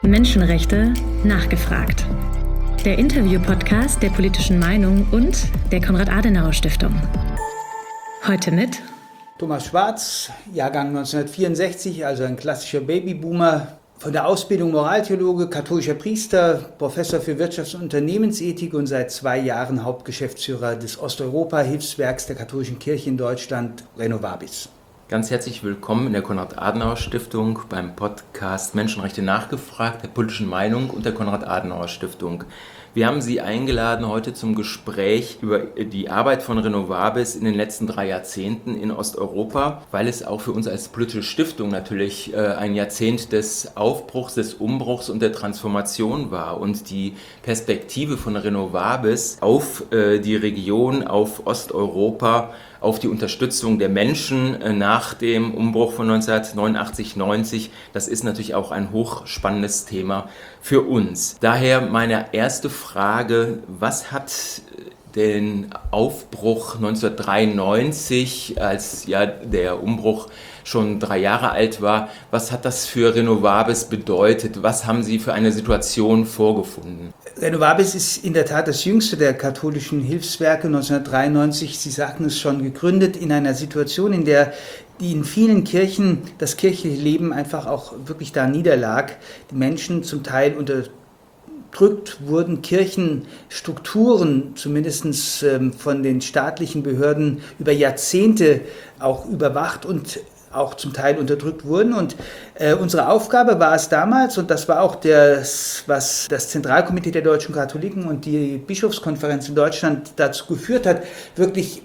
Menschenrechte nachgefragt. Der Interview-Podcast der Politischen Meinung und der Konrad-Adenauer-Stiftung. Heute mit Thomas Schwarz, Jahrgang 1964, also ein klassischer Babyboomer, von der Ausbildung Moraltheologe, katholischer Priester, Professor für Wirtschafts- und Unternehmensethik und seit 2 Jahren Hauptgeschäftsführer des Osteuropa-Hilfswerks der katholischen Kirche in Deutschland, Renovabis. Ganz herzlich willkommen in der Konrad-Adenauer-Stiftung beim Podcast Menschenrechte nachgefragt, der Politischen Meinung und der Konrad-Adenauer-Stiftung. Wir haben Sie eingeladen heute zum Gespräch über die Arbeit von Renovabis in den letzten 3 Jahrzehnten in Osteuropa, weil es auch für uns als politische Stiftung natürlich ein Jahrzehnt des Aufbruchs, des Umbruchs und der Transformation war. Und die Perspektive von Renovabis auf die Region, auf Osteuropa, auf die Unterstützung der Menschen nach dem Umbruch von 1989-90, das ist natürlich auch ein hochspannendes Thema für uns. Daher meine erste Frage: Was hat den Aufbruch 1993, als ja der Umbruch schon 3 Jahre alt war, was hat das für Renovabis bedeutet? Was haben Sie für eine Situation vorgefunden? Renovabis ist in der Tat das jüngste der katholischen Hilfswerke, 1993, Sie sagten es schon, gegründet in einer Situation, in der in vielen Kirchen das kirchliche Leben einfach auch wirklich da niederlag. Die Menschen zum Teil unterdrückt wurden, Kirchenstrukturen zumindest von den staatlichen Behörden über Jahrzehnte auch überwacht und auch zum Teil unterdrückt wurden. Und unsere Aufgabe war es damals, und das war auch was das Zentralkomitee der deutschen Katholiken und die Bischofskonferenz in Deutschland dazu geführt hat, wirklich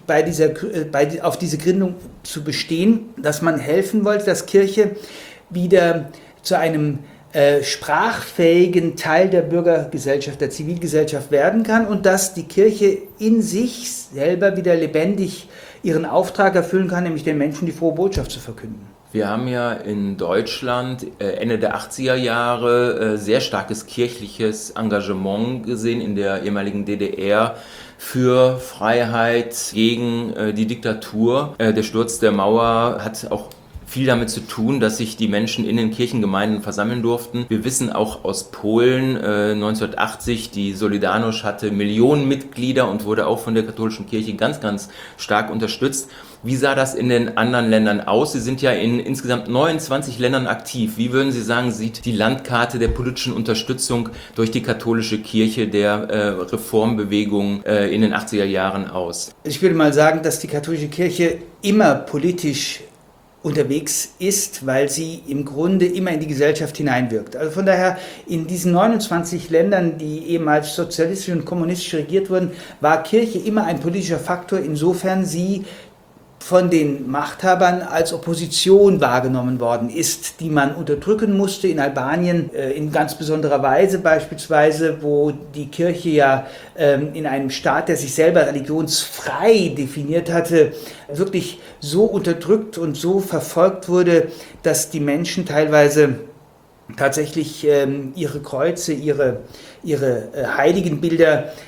auf diese Gründung zu bestehen, dass man helfen wollte, dass Kirche wieder zu einem sprachfähigen Teil der Bürgergesellschaft, der Zivilgesellschaft werden kann und dass die Kirche in sich selber wieder lebendig ihren Auftrag erfüllen kann, nämlich den Menschen die frohe Botschaft zu verkünden. Wir haben ja in Deutschland Ende der 80er Jahre sehr starkes kirchliches Engagement gesehen in der ehemaligen DDR für Freiheit gegen die Diktatur. Der Sturz der Mauer hat auch viel damit zu tun, dass sich die Menschen in den Kirchengemeinden versammeln durften. Wir wissen auch aus Polen 1980, die Solidarność hatte Millionen Mitglieder und wurde auch von der katholischen Kirche ganz, ganz stark unterstützt. Wie sah das in den anderen Ländern aus? Sie sind ja in insgesamt 29 Ländern aktiv. Wie würden Sie sagen, sieht die Landkarte der politischen Unterstützung durch die katholische Kirche der Reformbewegung in den 80er Jahren aus? Ich würde mal sagen, dass die katholische Kirche immer politisch unterwegs ist, weil sie im Grunde immer in die Gesellschaft hineinwirkt. Also von daher, in diesen 29 Ländern, die ehemals sozialistisch und kommunistisch regiert wurden, war Kirche immer ein politischer Faktor, insofern sie von den Machthabern als Opposition wahrgenommen worden ist, die man unterdrücken musste. In Albanien in ganz besonderer Weise beispielsweise, wo die Kirche ja in einem Staat, der sich selber religionsfrei definiert hatte, wirklich so unterdrückt und so verfolgt wurde, dass die Menschen teilweise tatsächlich ihre Kreuze, ihre Heiligenbilder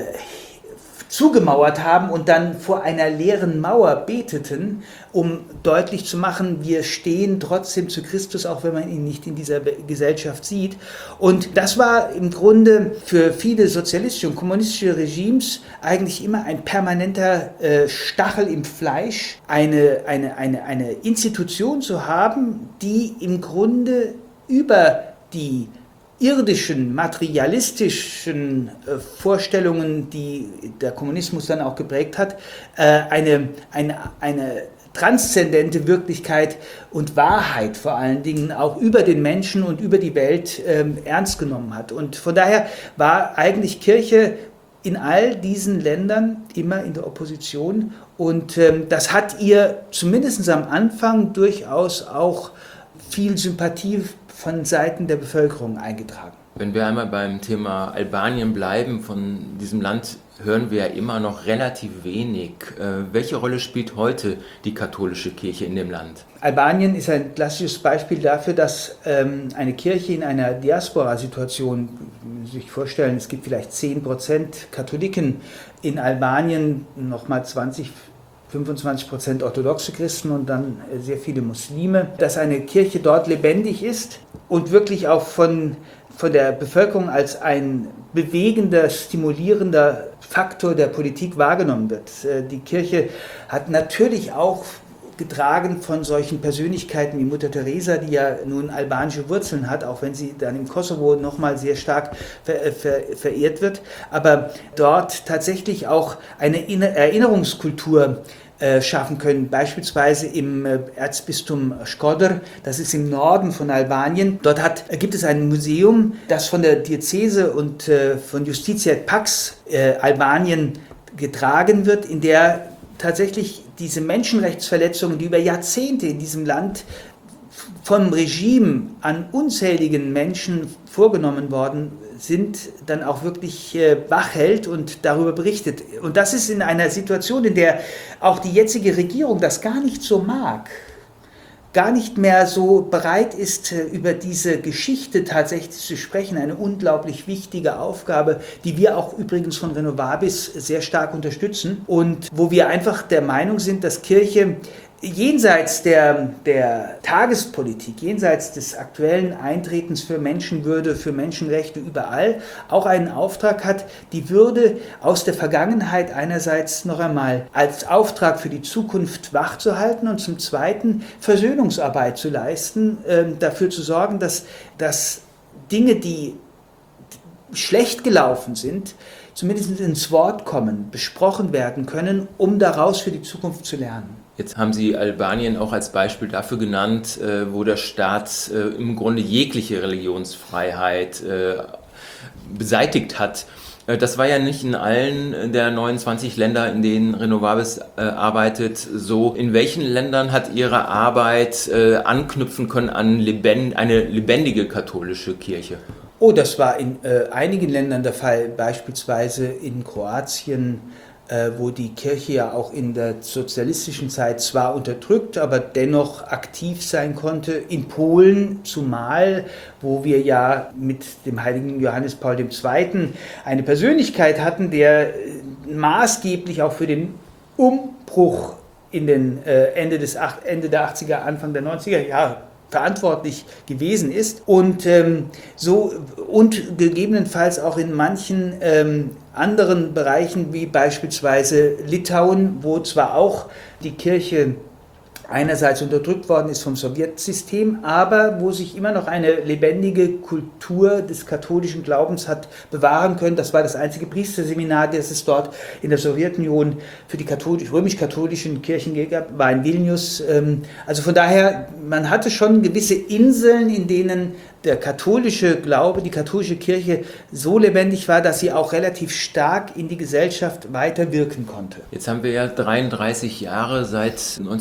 zugemauert haben und dann vor einer leeren Mauer beteten, um deutlich zu machen, wir stehen trotzdem zu Christus, auch wenn man ihn nicht in dieser Gesellschaft sieht. Und das war im Grunde für viele sozialistische und kommunistische Regimes eigentlich immer ein permanenter Stachel im Fleisch, eine Institution zu haben, die im Grunde über die irdischen, materialistischen Vorstellungen, die der Kommunismus dann auch geprägt hat, eine transzendente Wirklichkeit und Wahrheit vor allen Dingen auch über den Menschen und über die Welt ernst genommen hat. Und von daher war eigentlich Kirche in all diesen Ländern immer in der Opposition und das hat ihr zumindest am Anfang durchaus auch viel Sympathie von Seiten der Bevölkerung eingetragen. Wenn wir einmal beim Thema Albanien bleiben, von diesem Land hören wir ja immer noch relativ wenig. Welche Rolle spielt heute die katholische Kirche in dem Land? Albanien ist ein klassisches Beispiel dafür, dass eine Kirche in einer Diaspora-Situation, Sie müssen sich vorstellen, es gibt vielleicht 10% Katholiken in Albanien, nochmal 25% orthodoxe Christen und dann sehr viele Muslime, dass eine Kirche dort lebendig ist und wirklich auch von der Bevölkerung als ein bewegender, stimulierender Faktor der Politik wahrgenommen wird. Die Kirche hat natürlich auch getragen von solchen Persönlichkeiten wie Mutter Teresa, die ja nun albanische Wurzeln hat, auch wenn sie dann im Kosovo nochmal sehr stark verehrt wird, aber dort tatsächlich auch eine Erinnerungskultur schaffen können, beispielsweise im Erzbistum Shkodër, das ist im Norden von Albanien. Dort gibt es ein Museum, das von der Diözese und von Justitia et Pax Albanien getragen wird, in der tatsächlich diese Menschenrechtsverletzungen, die über Jahrzehnte in diesem Land vom Regime an unzähligen Menschen vorgenommen worden sind, dann auch wirklich wachhält und darüber berichtet. Und das ist in einer Situation, in der auch die jetzige Regierung das gar nicht so mag, gar nicht mehr so bereit ist, über diese Geschichte tatsächlich zu sprechen. Eine unglaublich wichtige Aufgabe, die wir auch übrigens von Renovabis sehr stark unterstützen und wo wir einfach der Meinung sind, dass Kirche jenseits der Tagespolitik, jenseits des aktuellen Eintretens für Menschenwürde, für Menschenrechte überall, auch einen Auftrag hat, die Würde aus der Vergangenheit einerseits noch einmal als Auftrag für die Zukunft wachzuhalten und zum Zweiten Versöhnungsarbeit zu leisten, dafür zu sorgen, dass Dinge, die schlecht gelaufen sind, zumindest ins Wort kommen, besprochen werden können, um daraus für die Zukunft zu lernen. Jetzt haben Sie Albanien auch als Beispiel dafür genannt, wo der Staat im Grunde jegliche Religionsfreiheit beseitigt hat. Das war ja nicht in allen der 29 Länder, in denen Renovabis arbeitet, so. In welchen Ländern hat Ihre Arbeit anknüpfen können an eine lebendige katholische Kirche? Oh, das war in einigen Ländern der Fall, beispielsweise in Kroatien, wo die Kirche ja auch in der sozialistischen Zeit zwar unterdrückt, aber dennoch aktiv sein konnte. In Polen zumal, wo wir ja mit dem heiligen Johannes Paul II. Eine Persönlichkeit hatten, der maßgeblich auch für den Umbruch in den Ende der 80er, Anfang der 90er Jahre verantwortlich gewesen ist und gegebenenfalls auch in manchen anderen Bereichen wie beispielsweise Litauen, wo zwar auch die Kirche einerseits unterdrückt worden ist vom Sowjetsystem, aber wo sich immer noch eine lebendige Kultur des katholischen Glaubens hat bewahren können. Das war das einzige Priesterseminar, das es dort in der Sowjetunion für die römisch-katholischen Kirchen gab, war in Vilnius. Also von daher, man hatte schon gewisse Inseln, in denen der katholische Glaube, die katholische Kirche so lebendig war, dass sie auch relativ stark in die Gesellschaft weiter wirken konnte. Jetzt haben wir ja 33 Jahre seit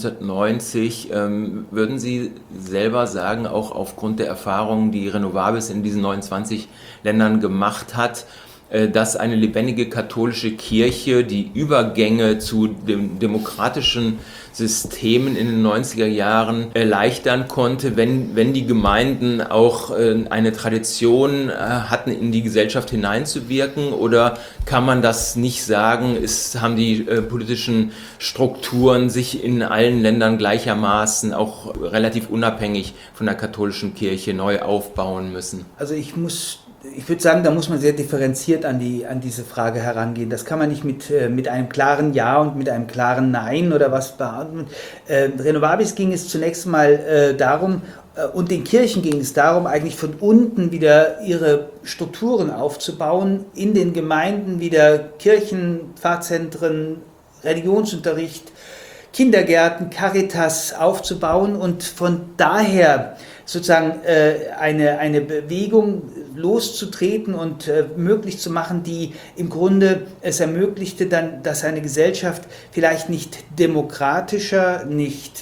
1990. Würden Sie selber sagen, auch aufgrund der Erfahrungen, die Renovabis in diesen 29 Ländern gemacht hat, dass eine lebendige katholische Kirche die Übergänge zu den demokratischen Systemen in den 90er Jahren erleichtern konnte, wenn die Gemeinden auch eine Tradition hatten, in die Gesellschaft hineinzuwirken? Oder kann man das nicht sagen? Haben die politischen Strukturen sich in allen Ländern gleichermaßen auch relativ unabhängig von der katholischen Kirche neu aufbauen müssen? Also ich würde sagen, da muss man sehr differenziert an diese Frage herangehen. Das kann man nicht mit einem klaren Ja und mit einem klaren Nein oder was beantworten. Renovabis ging es zunächst mal darum, und den Kirchen ging es darum, eigentlich von unten wieder ihre Strukturen aufzubauen, in den Gemeinden wieder Kirchen, Pfarrzentren, Religionsunterricht, Kindergärten, Caritas aufzubauen und von daher sozusagen eine Bewegung loszutreten und möglich zu machen, die im Grunde es ermöglichte dann, dass eine Gesellschaft vielleicht nicht demokratischer, nicht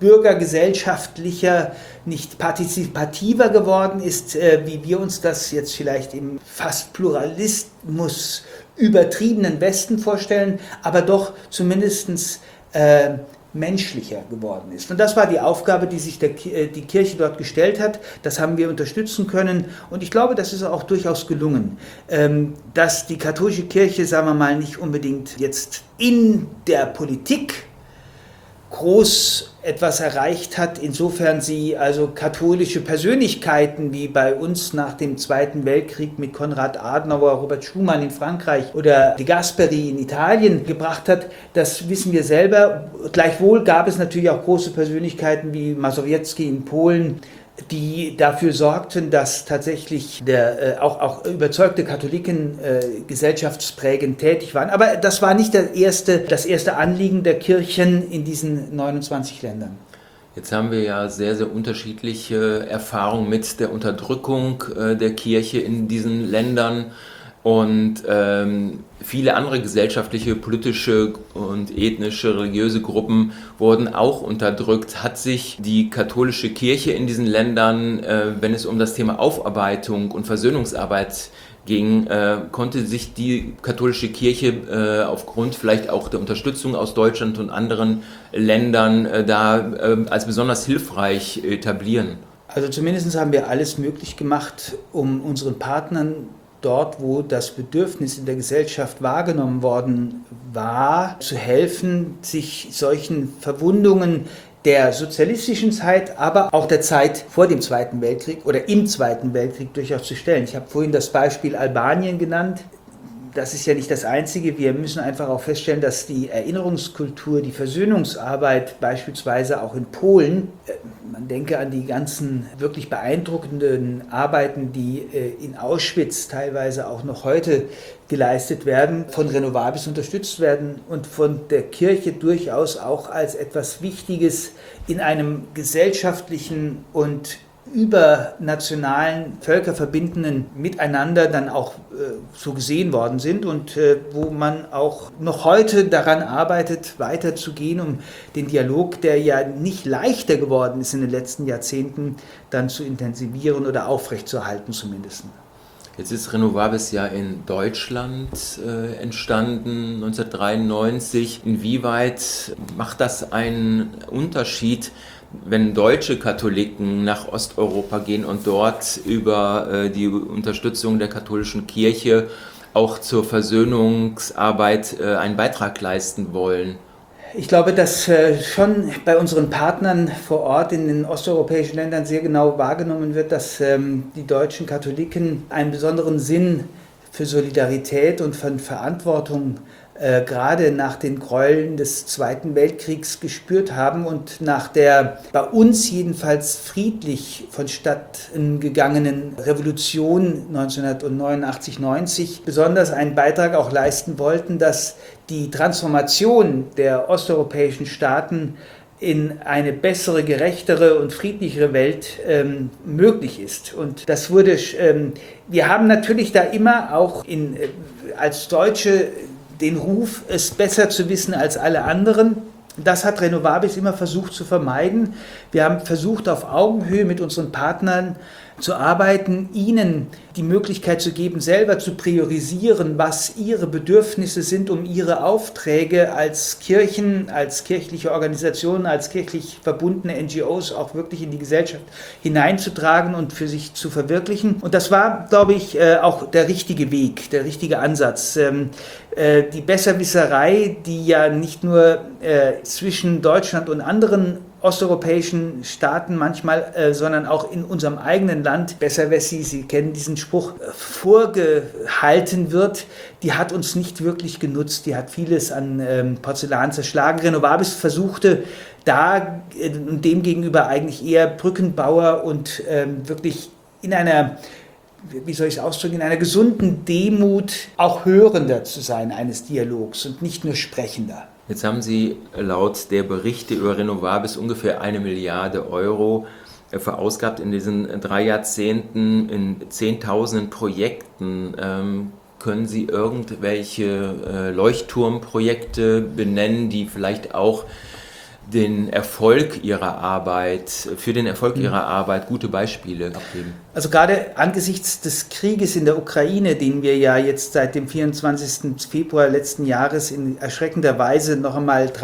bürgergesellschaftlicher, nicht partizipativer geworden ist, wie wir uns das jetzt vielleicht im fast Pluralismus übertriebenen Westen vorstellen, aber doch zumindest menschlicher geworden ist. Und das war die Aufgabe, die sich die Kirche dort gestellt hat. Das haben wir unterstützen können. Und ich glaube, das ist auch durchaus gelungen. Dass die katholische Kirche, sagen wir mal, nicht unbedingt jetzt in der Politik groß etwas erreicht hat, insofern sie also katholische Persönlichkeiten wie bei uns nach dem Zweiten Weltkrieg mit Konrad Adenauer, Robert Schumann in Frankreich oder De Gasperi in Italien gebracht hat, das wissen wir selber. Gleichwohl gab es natürlich auch große Persönlichkeiten wie Mazowiecki in Polen, die dafür sorgten, dass tatsächlich auch überzeugte Katholiken gesellschaftsprägend tätig waren. Aber das war nicht das erste Anliegen der Kirchen in diesen 29 Ländern. Jetzt haben wir ja sehr, sehr unterschiedliche Erfahrungen mit der Unterdrückung der Kirche in diesen Ländern. Und viele andere gesellschaftliche, politische und ethnische, religiöse Gruppen wurden auch unterdrückt. Hat sich die katholische Kirche in diesen Ländern, wenn es um das Thema Aufarbeitung und Versöhnungsarbeit ging, konnte sich die katholische Kirche aufgrund vielleicht auch der Unterstützung aus Deutschland und anderen Ländern als besonders hilfreich etablieren? Also zumindest haben wir alles möglich gemacht, um unseren Partnern dort, wo das Bedürfnis in der Gesellschaft wahrgenommen worden war, zu helfen, sich solchen Verwundungen der sozialistischen Zeit, aber auch der Zeit vor dem Zweiten Weltkrieg oder im Zweiten Weltkrieg durchaus zu stellen. Ich habe vorhin das Beispiel Albanien genannt. Das ist ja nicht das Einzige. Wir müssen einfach auch feststellen, dass die Erinnerungskultur, die Versöhnungsarbeit beispielsweise auch in Polen, man denke an die ganzen wirklich beeindruckenden Arbeiten, die in Auschwitz teilweise auch noch heute geleistet werden, von Renovabis unterstützt werden und von der Kirche durchaus auch als etwas Wichtiges in einem gesellschaftlichen und übernationalen, völkerverbindenden Miteinander dann auch so gesehen worden sind und wo man auch noch heute daran arbeitet, weiterzugehen, um den Dialog, der ja nicht leichter geworden ist in den letzten Jahrzehnten, dann zu intensivieren oder aufrechtzuerhalten zumindest. Jetzt ist Renovabis ja in Deutschland entstanden, 1993. Inwieweit macht das einen Unterschied, wenn deutsche Katholiken nach Osteuropa gehen und dort über die Unterstützung der katholischen Kirche auch zur Versöhnungsarbeit einen Beitrag leisten wollen? Ich glaube, dass schon bei unseren Partnern vor Ort in den osteuropäischen Ländern sehr genau wahrgenommen wird, dass die deutschen Katholiken einen besonderen Sinn für Solidarität und von Verantwortung gerade nach den Gräueln des Zweiten Weltkriegs gespürt haben und nach der bei uns jedenfalls friedlich vonstatten gegangenen Revolution 1989-90 besonders einen Beitrag auch leisten wollten, dass die Transformation der osteuropäischen Staaten in eine bessere, gerechtere und friedlichere Welt möglich ist. Und das wurde, wir haben natürlich da immer auch als Deutsche den Ruf, es besser zu wissen als alle anderen. Das hat Renovabis immer versucht zu vermeiden. Wir haben versucht, auf Augenhöhe mit unseren Partnern zu arbeiten, ihnen die Möglichkeit zu geben, selber zu priorisieren, was ihre Bedürfnisse sind, um ihre Aufträge als Kirchen, als kirchliche Organisationen, als kirchlich verbundene NGOs auch wirklich in die Gesellschaft hineinzutragen und für sich zu verwirklichen. Und das war, glaube ich, auch der richtige Weg, der richtige Ansatz. Die Besserwisserei, die ja nicht nur zwischen Deutschland und anderen osteuropäischen Staaten manchmal, sondern auch in unserem eigenen Land, Besserwissi, Sie kennen diesen Spruch, vorgehalten wird, die hat uns nicht wirklich genutzt, die hat vieles an Porzellan zerschlagen. Renovabis versuchte da dem gegenüber eigentlich eher Brückenbauer und wirklich in einer, wie soll ich es ausdrücken, in einer gesunden Demut auch Hörender zu sein eines Dialogs und nicht nur Sprechender. Jetzt haben Sie laut der Berichte über Renovabis ungefähr 1 Milliarde Euro verausgabt in diesen 3 Jahrzehnten in Zehntausenden Projekten. Können Sie irgendwelche Leuchtturmprojekte benennen, die vielleicht auch für den Erfolg Ihrer Arbeit gute Beispiele abgeben? Also gerade angesichts des Krieges in der Ukraine, den wir ja jetzt seit dem 24. Februar letzten Jahres in erschreckender Weise noch einmal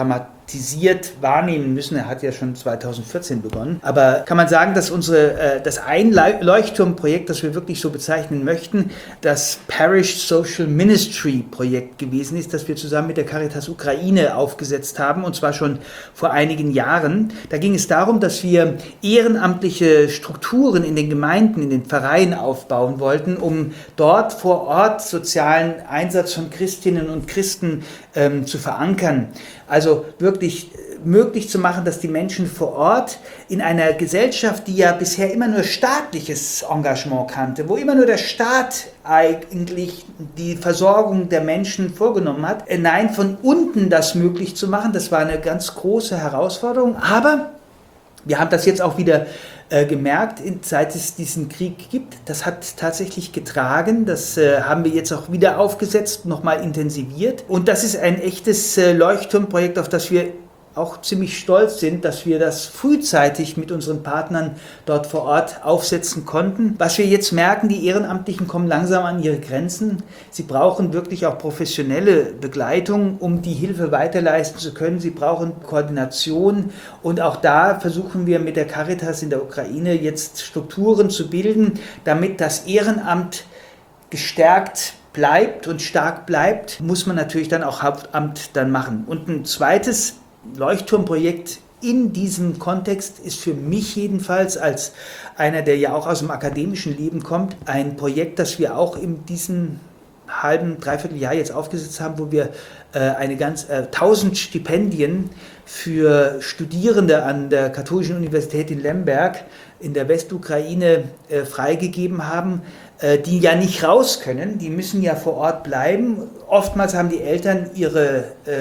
wahrnehmen müssen. Er hat ja schon 2014 begonnen. Aber kann man sagen, dass das ein Leuchtturmprojekt, das wir wirklich so bezeichnen möchten, das Parish Social Ministry Projekt gewesen ist, das wir zusammen mit der Caritas Ukraine aufgesetzt haben, und zwar schon vor einigen Jahren. Da ging es darum, dass wir ehrenamtliche Strukturen in den Gemeinden, in den Vereinen aufbauen wollten, um dort vor Ort sozialen Einsatz von Christinnen und Christen zu verankern. Also wirklich möglich zu machen, dass die Menschen vor Ort in einer Gesellschaft, die ja bisher immer nur staatliches Engagement kannte, wo immer nur der Staat eigentlich die Versorgung der Menschen vorgenommen hat, nein, von unten das möglich zu machen, das war eine ganz große Herausforderung. Aber wir haben das jetzt auch wieder gemerkt, seit es diesen Krieg gibt. Das hat tatsächlich getragen. Das haben wir jetzt auch wieder aufgesetzt, nochmal intensiviert. Und das ist ein echtes Leuchtturmprojekt, auf das wir auch ziemlich stolz sind, dass wir das frühzeitig mit unseren Partnern dort vor Ort aufsetzen konnten. Was wir jetzt merken, die Ehrenamtlichen kommen langsam an ihre Grenzen. Sie brauchen wirklich auch professionelle Begleitung, um die Hilfe weiterleisten zu können. Sie brauchen Koordination, und auch da versuchen wir mit der Caritas in der Ukraine jetzt Strukturen zu bilden, damit das Ehrenamt gestärkt bleibt und stark bleibt, muss man natürlich dann auch Hauptamt dann machen. Und ein zweites Leuchtturmprojekt in diesem Kontext ist für mich jedenfalls, als einer, der ja auch aus dem akademischen Leben kommt, ein Projekt, das wir auch in diesem dreiviertel Jahr jetzt aufgesetzt haben, wo wir 1000 Stipendien für Studierende an der Katholischen Universität in Lemberg in der Westukraine freigegeben haben, die ja nicht raus können, die müssen ja vor Ort bleiben. Oftmals haben die Eltern ihre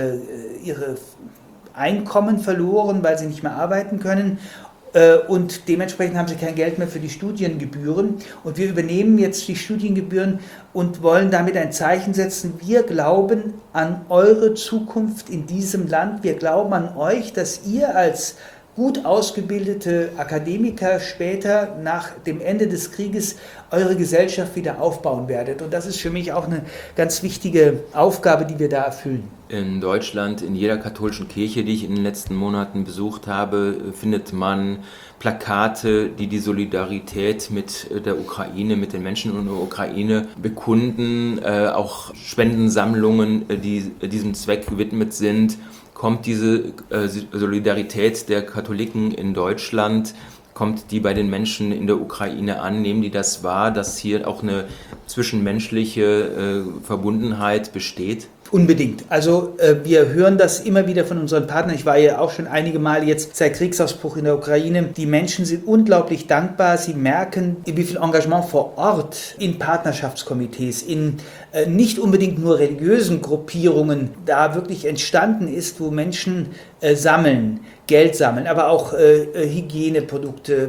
Einkommen verloren, weil sie nicht mehr arbeiten können, und dementsprechend haben sie kein Geld mehr für die Studiengebühren, und wir übernehmen jetzt die Studiengebühren und wollen damit ein Zeichen setzen: Wir glauben an eure Zukunft in diesem Land, wir glauben an euch, dass ihr als gut ausgebildete Akademiker später nach dem Ende des Krieges eure Gesellschaft wieder aufbauen werdet. Und das ist für mich auch eine ganz wichtige Aufgabe, die wir da erfüllen. In Deutschland, in jeder katholischen Kirche, die ich in den letzten Monaten besucht habe, findet man Plakate, die die Solidarität mit der Ukraine, mit den Menschen in der Ukraine bekunden, auch Spendensammlungen, die diesem Zweck gewidmet sind. Kommt diese Solidarität der Katholiken in Deutschland, kommt die bei den Menschen in der Ukraine an? Nehmen die das wahr, dass hier auch eine zwischenmenschliche Verbundenheit besteht? Unbedingt. Also wir hören das immer wieder von unseren Partnern. Ich war ja auch schon einige Male jetzt seit Kriegsausbruch in der Ukraine. Die Menschen sind unglaublich dankbar. Sie merken, wie viel Engagement vor Ort in Partnerschaftskomitees, in nicht unbedingt nur religiösen Gruppierungen da wirklich entstanden ist, wo Menschen sammeln, Geld sammeln, aber auch Hygieneprodukte,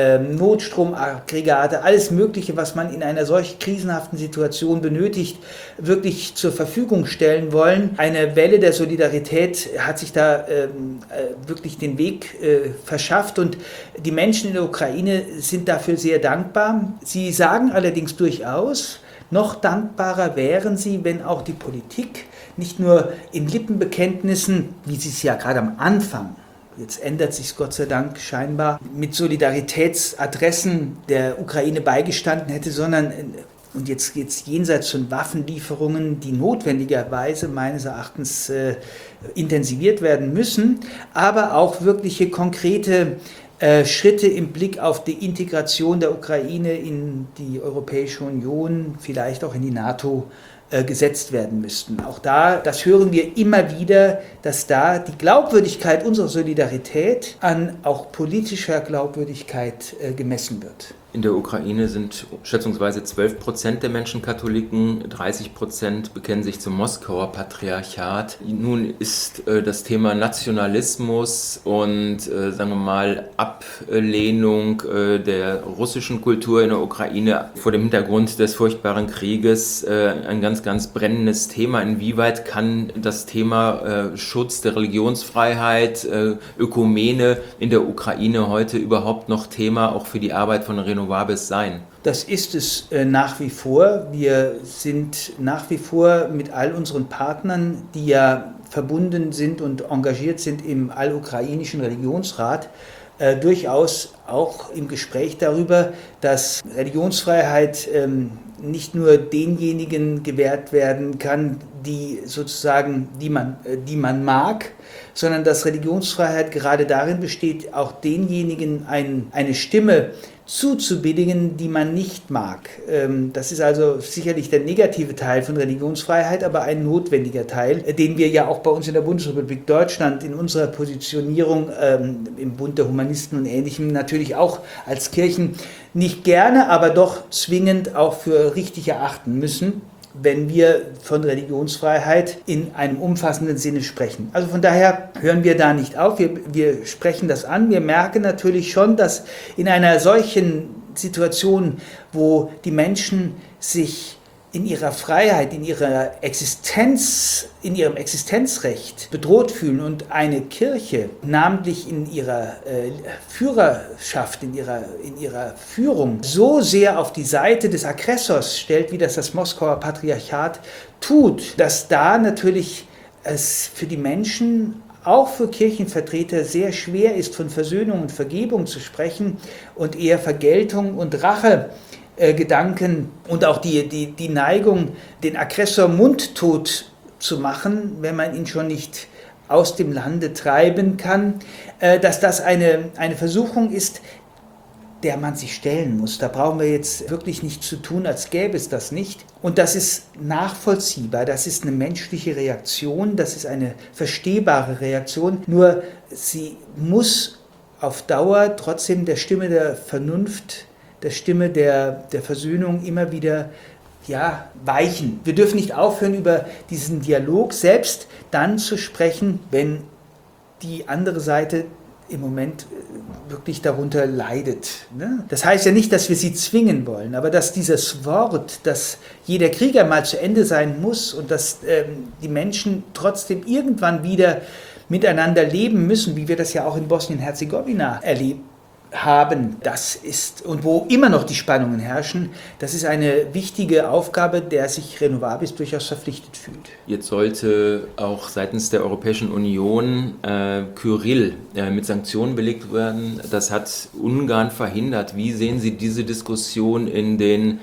Notstromaggregate, alles Mögliche, was man in einer solch krisenhaften Situation benötigt, wirklich zur Verfügung stellen wollen. Eine Welle der Solidarität hat sich da wirklich den Weg verschafft, und die Menschen in der Ukraine sind dafür sehr dankbar. Sie sagen allerdings durchaus, noch dankbarer wären sie, wenn auch die Politik nicht nur in Lippenbekenntnissen, wie sie es ja gerade am Anfang, jetzt ändert sich es Gott sei Dank scheinbar, mit Solidaritätsadressen der Ukraine beigestanden hätte, sondern, und jetzt geht es jenseits von Waffenlieferungen, die notwendigerweise meines Erachtens intensiviert werden müssen, aber auch wirkliche konkrete Schritte im Blick auf die Integration der Ukraine in die Europäische Union, vielleicht auch in die NATO, gesetzt werden müssten. Auch da, das hören wir immer wieder, dass da die Glaubwürdigkeit unserer Solidarität an auch politischer Glaubwürdigkeit gemessen wird. In der Ukraine sind schätzungsweise 12% der Menschen Katholiken, 30% bekennen sich zum Moskauer Patriarchat. Nun ist das Thema Nationalismus und, sagen wir mal, Ablehnung der russischen Kultur in der Ukraine vor dem Hintergrund des furchtbaren Krieges ein ganz, ganz brennendes Thema. Inwieweit kann das Thema Schutz der Religionsfreiheit, Ökumene in der Ukraine heute überhaupt noch Thema auch für die Arbeit von Renovables sein? Das ist es nach wie vor. Wir sind nach wie vor mit all unseren Partnern, die ja verbunden sind und engagiert sind im Allukrainischen Religionsrat, durchaus auch im Gespräch darüber, dass Religionsfreiheit nicht nur denjenigen gewährt werden kann, die man mag, sondern dass Religionsfreiheit gerade darin besteht, auch denjenigen eine Stimme zuzubilligen, die man nicht mag. Das ist also sicherlich der negative Teil von Religionsfreiheit, aber ein notwendiger Teil, den wir ja auch bei uns in der Bundesrepublik Deutschland in unserer Positionierung im Bund der Humanisten und Ähnlichem natürlich auch als Kirchen nicht gerne, aber doch zwingend auch für richtig erachten müssen, wenn wir von Religionsfreiheit in einem umfassenden Sinne sprechen. Also von daher hören wir da nicht auf, wir sprechen das an. Wir merken natürlich schon, dass in einer solchen Situation, wo die Menschen sich in ihrer Freiheit, in ihrem Existenzrecht bedroht fühlen und eine Kirche, namentlich in ihrer Führerschaft, in ihrer Führung, so sehr auf die Seite des Aggressors stellt, wie das Moskauer Patriarchat tut, dass da natürlich es für die Menschen, auch für Kirchenvertreter, sehr schwer ist, von Versöhnung und Vergebung zu sprechen und eher Vergeltung und Rache Gedanken und auch die Neigung, den Aggressor mundtot zu machen, wenn man ihn schon nicht aus dem Lande treiben kann, dass das eine Versuchung ist, der man sich stellen muss. Da brauchen wir jetzt wirklich nicht zu tun, als gäbe es das nicht. Und das ist nachvollziehbar, das ist eine menschliche Reaktion, das ist eine verstehbare Reaktion, nur sie muss auf Dauer trotzdem der Stimme der Vernunft, der Stimme der Versöhnung immer wieder weichen. Wir dürfen nicht aufhören, über diesen Dialog selbst dann zu sprechen, wenn die andere Seite im Moment wirklich darunter leidet. Das heißt ja nicht, dass wir sie zwingen wollen, aber dass dieses Wort, dass jeder Krieg einmal zu Ende sein muss und dass die Menschen trotzdem irgendwann wieder miteinander leben müssen, wie wir das ja auch in Bosnien-Herzegowina erlebt haben, das ist, und wo immer noch die Spannungen herrschen, das ist eine wichtige Aufgabe, der sich Renovabis durchaus verpflichtet fühlt. Jetzt sollte auch seitens der Europäischen Union Kyrill mit Sanktionen belegt werden. Das hat Ungarn verhindert. Wie sehen Sie diese Diskussion in den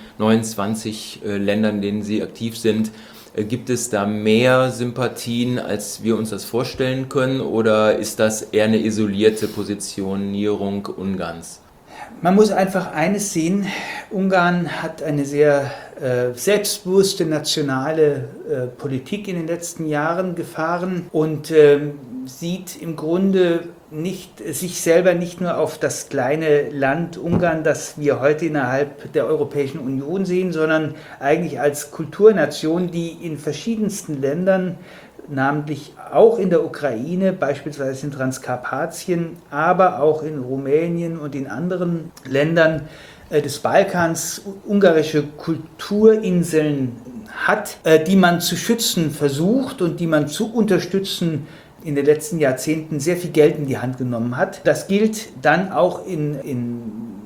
29 Ländern, in denen Sie aktiv sind? Gibt es da mehr Sympathien, als wir uns das vorstellen können, oder ist das eher eine isolierte Positionierung Ungarns? Man muss einfach eines sehen, Ungarn hat eine sehr selbstbewusste nationale Politik in den letzten Jahren gefahren und sieht im Grunde sich selber nicht nur auf das kleine Land Ungarn, das wir heute innerhalb der Europäischen Union sehen, sondern eigentlich als Kulturnation, die in verschiedensten Ländern, namentlich auch in der Ukraine, beispielsweise in Transkarpatien, aber auch in Rumänien und in anderen Ländern des Balkans ungarische Kulturinseln hat, die man zu schützen versucht und die man zu unterstützen in den letzten Jahrzehnten sehr viel Geld in die Hand genommen hat. Das gilt dann auch in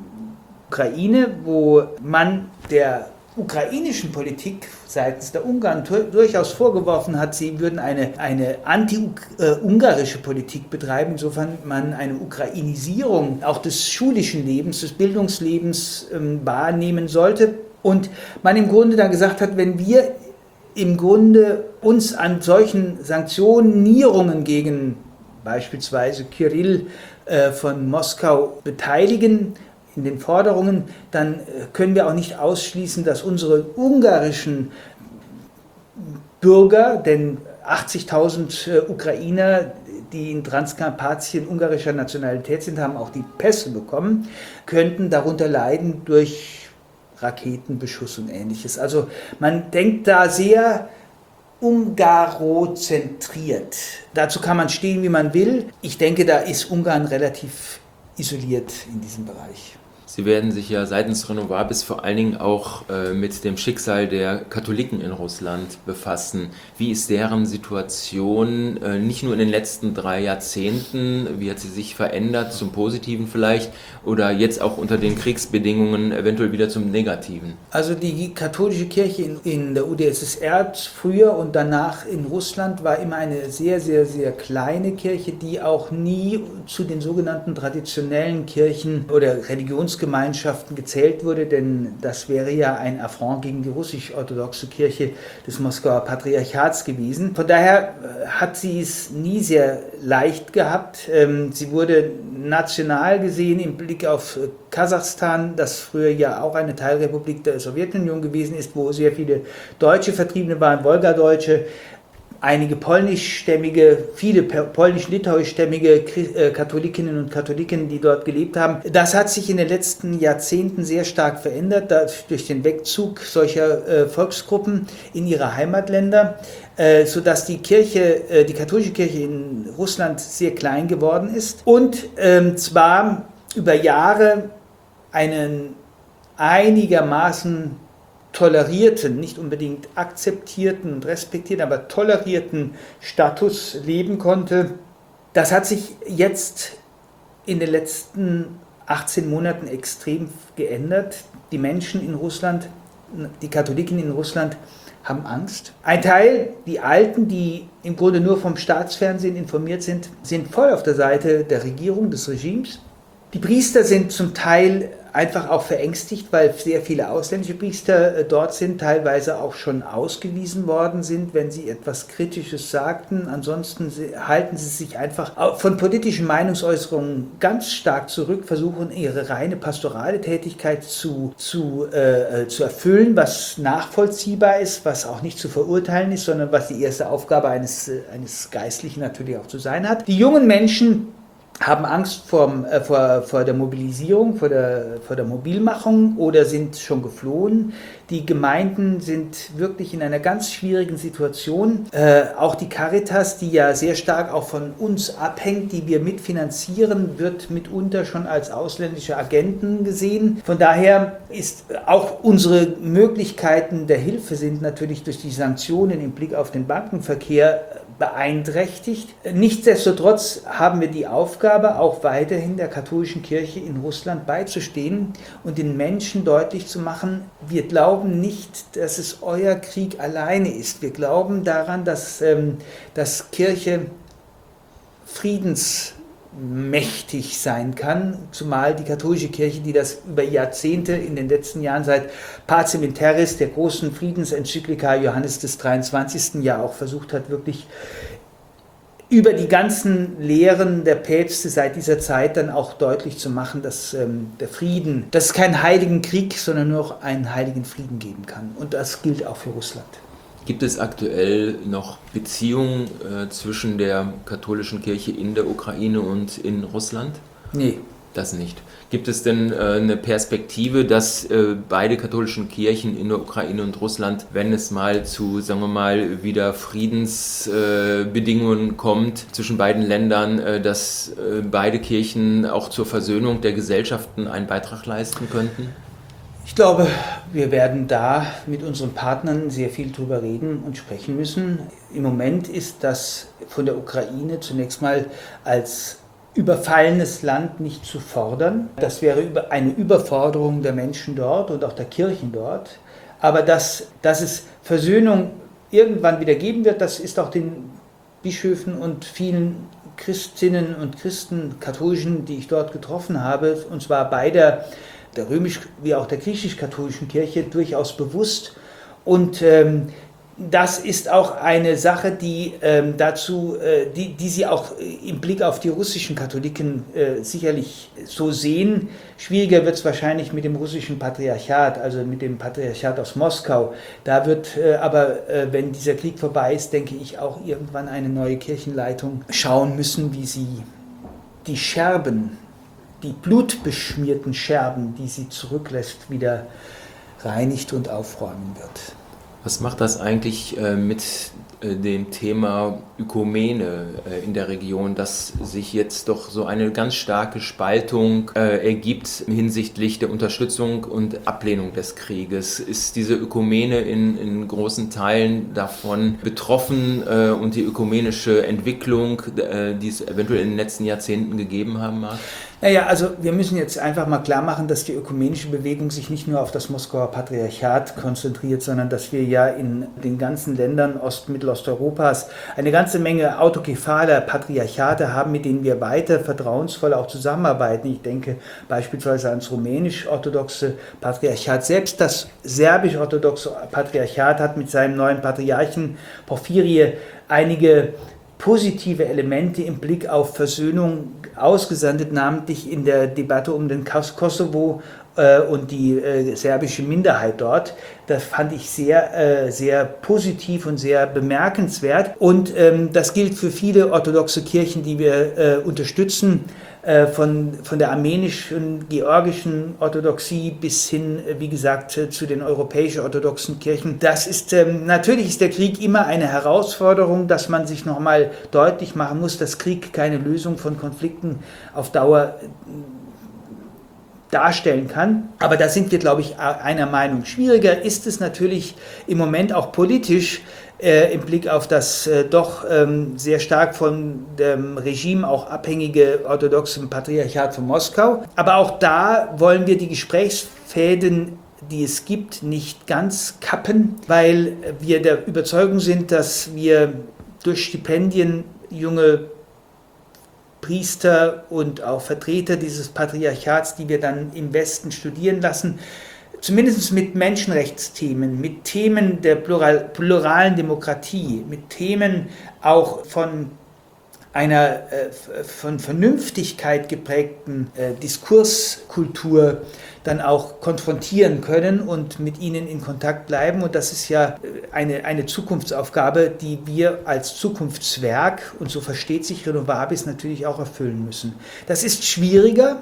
Ukraine, wo man der ukrainischen Politik seitens der Ungarn durchaus vorgeworfen hat, sie würden eine anti-ungarische Politik betreiben, insofern man eine Ukrainisierung auch des schulischen Lebens, des Bildungslebens wahrnehmen sollte. Und man im Grunde dann gesagt hat, wenn wir im Grunde uns an solchen Sanktionierungen gegen beispielsweise Kyrill von Moskau beteiligen, in den Forderungen, dann können wir auch nicht ausschließen, dass unsere ungarischen Bürger, denn 80.000 Ukrainer, die in Transkarpatien ungarischer Nationalität sind, haben auch die Pässe bekommen, könnten darunter leiden durch Raketenbeschuss und Ähnliches. Also man denkt da sehr ungarozentriert. Dazu kann man stehen, wie man will. Ich denke, da ist Ungarn relativ isoliert in diesem Bereich. Sie werden sich ja seitens Renovabis vor allen Dingen auch mit dem Schicksal der Katholiken in Russland befassen. Wie ist deren Situation nicht nur in den letzten 3 Jahrzehnten, wie hat sie sich verändert, zum Positiven vielleicht, oder jetzt auch unter den Kriegsbedingungen eventuell wieder zum Negativen? Also die katholische Kirche in der UdSSR früher und danach in Russland war immer eine sehr, sehr, sehr kleine Kirche, die auch nie zu den sogenannten traditionellen Kirchen oder Religionsgemeinschaften gezählt wurde, denn das wäre ja ein Affront gegen die russisch-orthodoxe Kirche des Moskauer Patriarchats gewesen. Von daher hat sie es nie sehr leicht gehabt. Sie wurde national gesehen im Blick auf Kasachstan, das früher ja auch eine Teilrepublik der Sowjetunion gewesen ist, wo sehr viele Deutsche Vertriebene waren, Wolgadeutsche, einige polnischstämmige, viele polnisch-litauischstämmige Katholikinnen und Katholiken, die dort gelebt haben. Das hat sich in den letzten Jahrzehnten sehr stark verändert, durch den Wegzug solcher Volksgruppen in ihre Heimatländer, sodass die katholische Kirche in Russland sehr klein geworden ist und zwar über Jahre einen einigermaßen tolerierten, nicht unbedingt akzeptierten und respektierten, aber tolerierten Status leben konnte. Das hat sich jetzt in den letzten 18 Monaten extrem geändert. Die Menschen in Russland, die Katholiken in Russland haben Angst. Ein Teil, die Alten, die im Grunde nur vom Staatsfernsehen informiert sind, sind voll auf der Seite der Regierung, des Regimes. Die Priester sind zum Teil einfach auch verängstigt, weil sehr viele ausländische Priester dort sind, teilweise auch schon ausgewiesen worden sind, wenn sie etwas Kritisches sagten. Ansonsten halten sie sich einfach von politischen Meinungsäußerungen ganz stark zurück, versuchen ihre reine pastorale Tätigkeit zu erfüllen, was nachvollziehbar ist, was auch nicht zu verurteilen ist, sondern was die erste Aufgabe eines Geistlichen natürlich auch zu sein hat. Die jungen Menschen haben Angst vor der Mobilisierung, vor der Mobilmachung oder sind schon geflohen. Die Gemeinden sind wirklich in einer ganz schwierigen Situation. Auch die Caritas, die ja sehr stark auch von uns abhängt, die wir mitfinanzieren, wird mitunter schon als ausländische Agenten gesehen. Von daher ist auch unsere Möglichkeiten der Hilfe sind natürlich durch die Sanktionen im Blick auf den Bankenverkehr beeinträchtigt. Nichtsdestotrotz haben wir die Aufgabe, auch weiterhin der katholischen Kirche in Russland beizustehen und den Menschen deutlich zu machen, wir glauben nicht, dass es euer Krieg alleine ist. Wir glauben daran, dass Kirche friedensmächtig sein kann, zumal die katholische Kirche, die das über Jahrzehnte in den letzten Jahren seit Pacem in Terris, der großen Friedensenzyklika Johannes des 23. ja auch versucht hat, wirklich über die ganzen Lehren der Päpste seit dieser Zeit dann auch deutlich zu machen, dass der Frieden, dass es keinen heiligen Krieg, sondern nur noch einen heiligen Frieden geben kann. Und das gilt auch für Russland. Gibt es aktuell noch Beziehungen zwischen der katholischen Kirche in der Ukraine und in Russland? Nee. Das nicht. Gibt es denn eine Perspektive, dass beide katholischen Kirchen in der Ukraine und Russland, wenn es mal zu, sagen wir mal, wieder Friedensbedingungen kommt zwischen beiden Ländern, dass beide Kirchen auch zur Versöhnung der Gesellschaften einen Beitrag leisten könnten? Ich glaube, wir werden da mit unseren Partnern sehr viel drüber reden und sprechen müssen. Im Moment ist das von der Ukraine zunächst mal als überfallenes Land nicht zu fordern. Das wäre eine Überforderung der Menschen dort und auch der Kirchen dort. Aber dass es Versöhnung irgendwann wieder geben wird, das ist auch den Bischöfen und vielen Christinnen und Christen, Katholischen, die ich dort getroffen habe, und zwar bei der römisch- wie auch der griechisch-katholischen Kirche durchaus bewusst. Und das ist auch eine Sache, die sie auch im Blick auf die russischen Katholiken sicherlich so sehen. Schwieriger wird es wahrscheinlich mit dem russischen Patriarchat, also mit dem Patriarchat aus Moskau. Da wird aber, wenn dieser Krieg vorbei ist, denke ich, auch irgendwann eine neue Kirchenleitung schauen müssen, wie sie die Scherben, die blutbeschmierten Scherben, die sie zurücklässt, wieder reinigt und aufräumen wird. Was macht das eigentlich mit dem Thema Ökumene in der Region, dass sich jetzt doch so eine ganz starke Spaltung ergibt hinsichtlich der Unterstützung und Ablehnung des Krieges? Ist diese Ökumene in großen Teilen davon betroffen und die ökumenische Entwicklung, die es eventuell in den letzten Jahrzehnten gegeben haben mag? Naja, also wir müssen jetzt einfach mal klar machen, dass die ökumenische Bewegung sich nicht nur auf das Moskauer Patriarchat konzentriert, sondern dass wir ja in den ganzen Ländern Mittelosteuropas eine ganze Menge autokephaler Patriarchate haben, mit denen wir weiter vertrauensvoll auch zusammenarbeiten. Ich denke beispielsweise ans rumänisch-orthodoxe Patriarchat. Selbst das serbisch-orthodoxe Patriarchat hat mit seinem neuen Patriarchen Porfirie einige positive Elemente im Blick auf Versöhnung ausgesandt, namentlich in der Debatte um den Kosovo und die serbische Minderheit dort. Das fand ich sehr, sehr positiv und sehr bemerkenswert. Und das gilt für viele orthodoxe Kirchen, die wir unterstützen, von der armenischen, georgischen Orthodoxie bis hin, wie gesagt, zu den europäischen orthodoxen Kirchen. Das ist, natürlich ist der Krieg immer eine Herausforderung, dass man sich nochmal deutlich machen muss, dass Krieg keine Lösung von Konflikten auf Dauer darstellen kann. Aber da sind wir, glaube ich, einer Meinung. Schwieriger ist es natürlich im Moment auch politisch, im Blick auf das doch sehr stark von dem Regime auch abhängige orthodoxe Patriarchat von Moskau. Aber auch da wollen wir die Gesprächsfäden, die es gibt, nicht ganz kappen, weil wir der Überzeugung sind, dass wir durch Stipendien junge Priester und auch Vertreter dieses Patriarchats, die wir dann im Westen studieren lassen, zumindest mit Menschenrechtsthemen, mit Themen der pluralen Demokratie, mit Themen auch von einer von Vernünftigkeit geprägten Diskurskultur dann auch konfrontieren können und mit ihnen in Kontakt bleiben. Und das ist ja eine Zukunftsaufgabe, die wir als Zukunftswerk, und so versteht sich Renovabis, natürlich auch erfüllen müssen. Das ist schwieriger.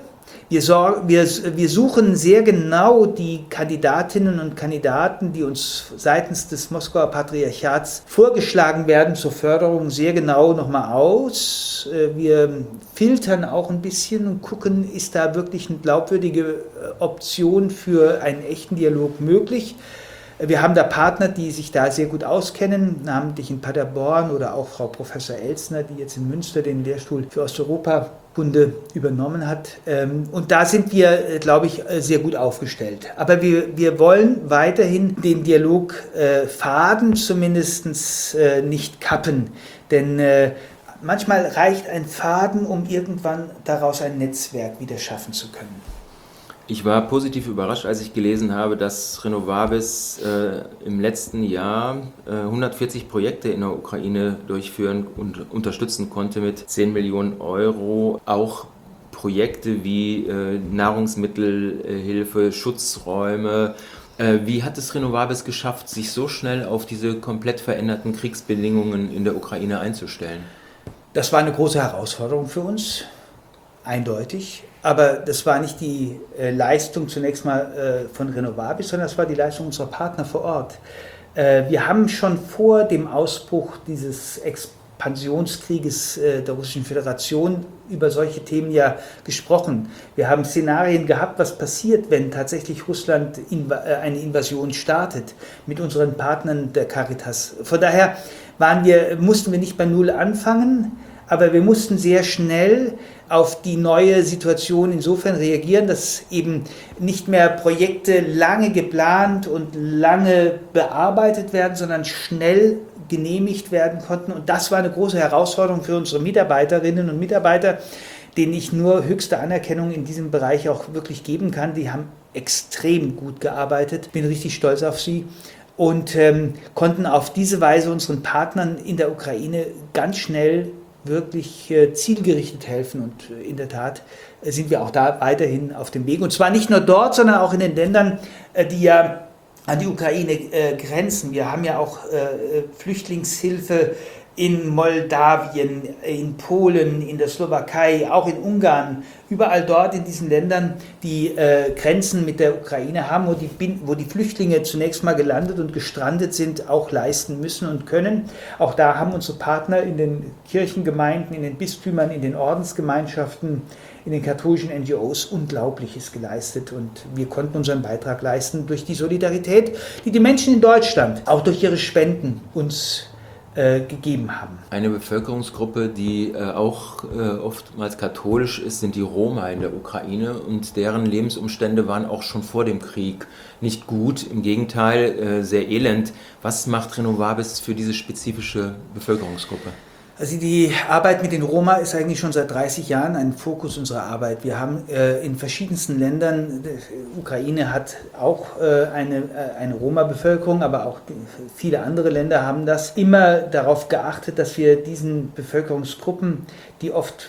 Wir suchen sehr genau die Kandidatinnen und Kandidaten, die uns seitens des Moskauer Patriarchats vorgeschlagen werden zur Förderung, sehr genau nochmal aus. Wir filtern auch ein bisschen und gucken, ist da wirklich eine glaubwürdige Option für einen echten Dialog möglich. Wir haben da Partner, die sich da sehr gut auskennen, namentlich in Paderborn oder auch Frau Professor Elsner, die jetzt in Münster den Lehrstuhl für Osteuropakunde übernommen hat. Und da sind wir, glaube ich, sehr gut aufgestellt. Aber wir wollen weiterhin den Dialogfaden zumindest nicht kappen, denn manchmal reicht ein Faden, um irgendwann daraus ein Netzwerk wieder schaffen zu können. Ich war positiv überrascht, als ich gelesen habe, dass Renovabis im letzten Jahr 140 Projekte in der Ukraine durchführen und unterstützen konnte mit 10 Millionen Euro. Auch Projekte wie Nahrungsmittelhilfe, Schutzräume. Wie hat es Renovabis geschafft, sich so schnell auf diese komplett veränderten Kriegsbedingungen in der Ukraine einzustellen? Das war eine große Herausforderung für uns, eindeutig. Aber das war nicht die Leistung zunächst mal von Renovabis, sondern das war die Leistung unserer Partner vor Ort. Wir haben schon vor dem Ausbruch dieses Expansionskrieges der Russischen Föderation über solche Themen ja gesprochen. Wir haben Szenarien gehabt, was passiert, wenn tatsächlich Russland eine Invasion startet, mit unseren Partnern der Caritas. Von daher mussten wir nicht bei Null anfangen, aber wir mussten sehr schnell auf die neue Situation insofern reagieren, dass eben nicht mehr Projekte lange geplant und lange bearbeitet werden, sondern schnell genehmigt werden konnten. Und das war eine große Herausforderung für unsere Mitarbeiterinnen und Mitarbeiter, denen ich nur höchste Anerkennung in diesem Bereich auch wirklich geben kann. Die haben extrem gut gearbeitet. Bin richtig stolz auf sie. Und konnten auf diese Weise unseren Partnern in der Ukraine ganz schnell wirklich zielgerichtet helfen, und in der Tat sind wir auch da weiterhin auf dem Weg, und zwar nicht nur dort, sondern auch in den Ländern, die ja an die Ukraine grenzen. Wir haben ja auch Flüchtlingshilfe in Moldawien, in Polen, in der Slowakei, auch in Ungarn, überall dort in diesen Ländern, die Grenzen mit der Ukraine haben, wo die Flüchtlinge zunächst mal gelandet und gestrandet sind, auch leisten müssen und können. Auch da haben unsere Partner in den Kirchengemeinden, in den Bistümern, in den Ordensgemeinschaften, in den katholischen NGOs Unglaubliches geleistet, und wir konnten unseren Beitrag leisten durch die Solidarität, die die Menschen in Deutschland auch durch ihre Spenden uns gegeben haben. Eine Bevölkerungsgruppe, die auch oftmals katholisch ist, sind die Roma in der Ukraine, und deren Lebensumstände waren auch schon vor dem Krieg nicht gut, im Gegenteil sehr elend. Was macht Renovabis für diese spezifische Bevölkerungsgruppe? Also die Arbeit mit den Roma ist eigentlich schon seit 30 Jahren ein Fokus unserer Arbeit. Wir haben in verschiedensten Ländern, die Ukraine hat auch eine Roma-Bevölkerung, aber auch viele andere Länder haben das, immer darauf geachtet, dass wir diesen Bevölkerungsgruppen, die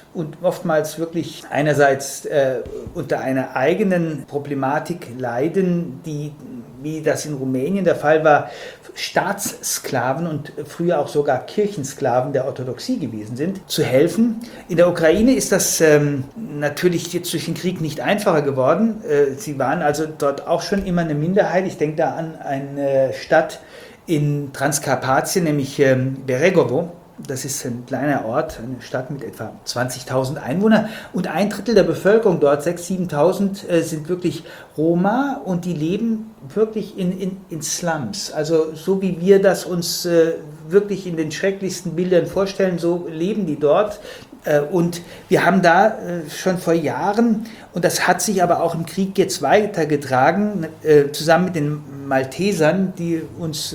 oftmals wirklich einerseits unter einer eigenen Problematik leiden, die, wie das in Rumänien der Fall war, Staatssklaven und früher auch sogar Kirchensklaven der Orthodoxie gewesen sind, zu helfen. In der Ukraine ist das natürlich jetzt durch den Krieg nicht einfacher geworden. Sie waren also dort auch schon immer eine Minderheit. Ich denke da an eine Stadt in Transkarpatien, nämlich Beregowo. Das ist ein kleiner Ort, eine Stadt mit etwa 20.000 Einwohnern, und ein Drittel der Bevölkerung dort, 6.000, 7.000, sind wirklich Roma, und die leben wirklich in Slums. Also so wie wir das uns wirklich in den schrecklichsten Bildern vorstellen, so leben die dort. Und wir haben da schon vor Jahren, und das hat sich aber auch im Krieg jetzt weitergetragen, zusammen mit den Maltesern, die uns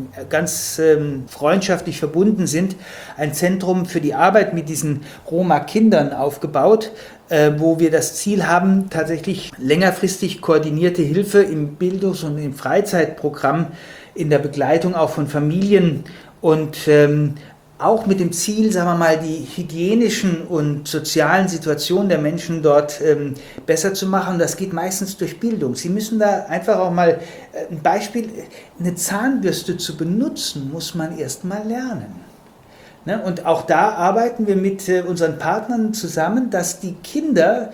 ganz freundschaftlich verbunden sind, ein Zentrum für die Arbeit mit diesen Roma-Kindern aufgebaut, wo wir das Ziel haben, tatsächlich längerfristig koordinierte Hilfe im Bildungs- und im Freizeitprogramm, in der Begleitung auch von Familien und auch mit dem Ziel, sagen wir mal, die hygienischen und sozialen Situationen der Menschen dort besser zu machen. Das geht meistens durch Bildung. Sie müssen da einfach auch mal ein Beispiel, eine Zahnbürste zu benutzen, muss man erst mal lernen. Ne? Und auch da arbeiten wir mit unseren Partnern zusammen, dass die Kinder,